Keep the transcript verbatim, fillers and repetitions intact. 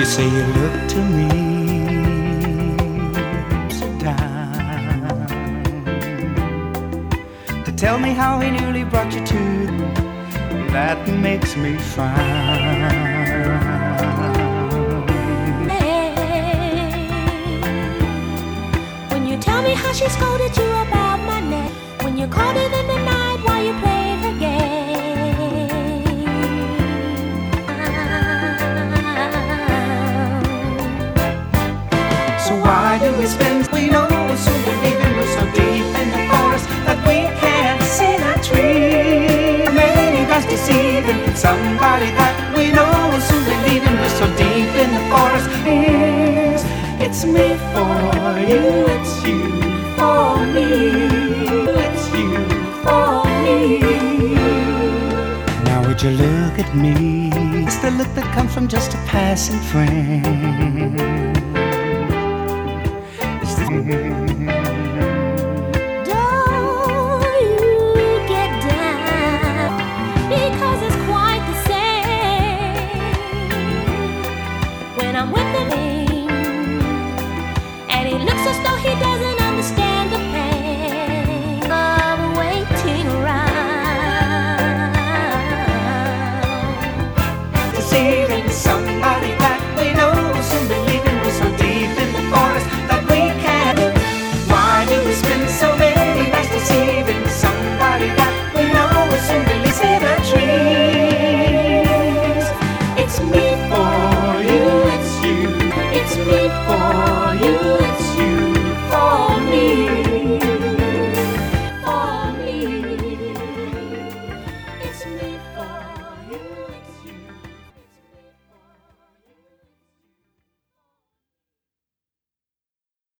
You say you look to me, sit down, to tell me how he nearly brought you to. That makes me frown. When you tell me how she scolded you about my neck, when you called it in the night while you played her game. So why do we spend? We know so we're leaving, we're so deep in the forest that we can't see that tree. Maybe that's deceiving somebody that we know so we're leaving, we're so deep in the forest. It's, it's me for you, it's you for me, it's you for me. Now would you look at me? It's the look that comes from just a passing friend. It's the